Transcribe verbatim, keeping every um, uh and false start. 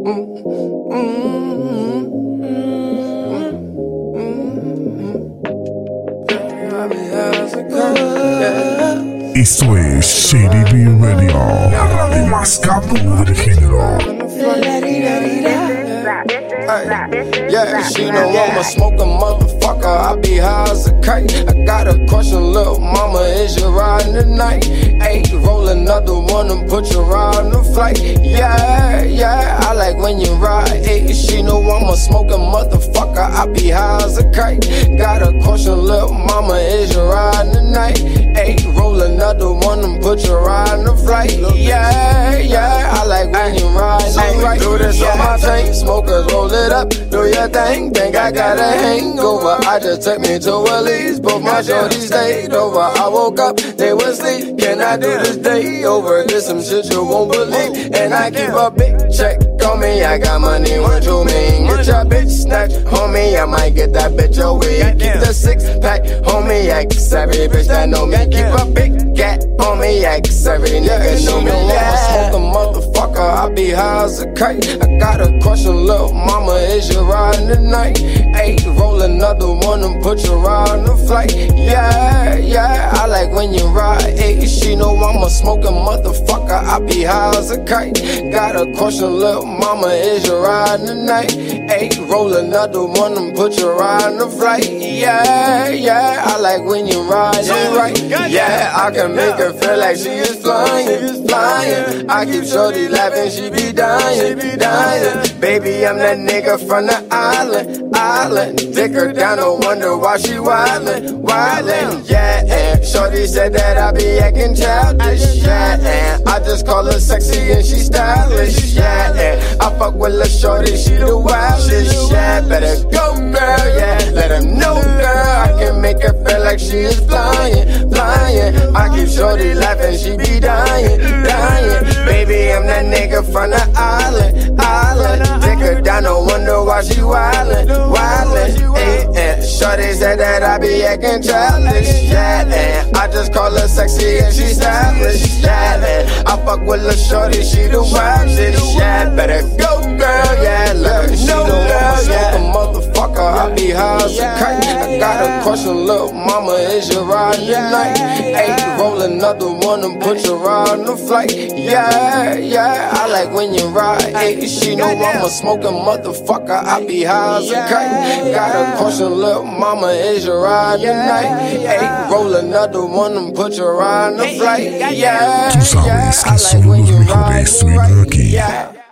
Esto es Shady B Radio, la radio más cabrona del género. Ay, yeah, she know I'm a smoking motherfucker. I be high as a kite. I got a question, little mama, is you riding tonight? Hey, roll another one and put you on the flight. Yeah, yeah, I like when you ride. Hey, she know I'm a smoking motherfucker. I be high as a kite. Got a question, little mama, is you riding tonight? Hey, roll another one and put you on the flight. Yeah, yeah, I like when you ride. Right, do this on my chain. Smokers roll it up, do your thing. Think I got a hangover. I just took me to Willie's, but my shorty stayed over. I woke up, they was asleep. Can I do this day over? This some shit you won't believe. And I keep a big check on me. I got money, what you mean? Get your bitch snatched, homie. I might get that bitch a weed. Keep the six pack, homie. Ask every bitch that know me. Keep a big cat on me. Ask every nigga know me. Yeah, smoke a motherfucker. I be high as a kite. I got a question, little mama, is you riding tonight? Hey, roll another one and put you on the flight. Yeah, yeah, I like when you ride. Hey, she know I'm a smoking motherfucker. I be high as a kite. Got a question, little mama, is you riding tonight? Hey, roll another one and put you on the flight. Yeah, yeah, I like when you ride. Right. Yeah, I can make her feel like she is flying, flying. I keep shorty laughing, she be dying, dying. Baby, I'm that nigga from the island, island. Dick her down, no wonder why she wildin', wildin'. Yeah, and shorty said that I be acting childish. Yeah, and I just call her sexy and she stylish. Yeah, and I fuck with la shorty, she the wildest. Yeah, better go, girl. Yeah, let her know, girl. I can make her feel like she is flying, flying. I keep shorty laughing, she be dying, dying. Baby, I'm that nigga from the island, island. Take her down, no wonder why she wildin', wildin'. Hey, and shorty said that I be acting childish. Yeah, and I just call her sexy and she stylish. Yeah, and I fuck with la shorty, she the wildest. Yeah, better go, girl. Yeah, let her know, girl. Yeah, motherfucker, I be high as a kite. I got a question, little mama, is you riding tonight? Hey, roll another one and put you on the flight. Yeah, yeah, I like when you ride. Hey, she know I'm a smoking motherfucker. I be high as a kite. Got a question, little mama, is you riding tonight? Hey, roll another one and put you on the flight. Yeah, Tú sabes que I like solo when los you mejores ride. suenan aquí. Yeah.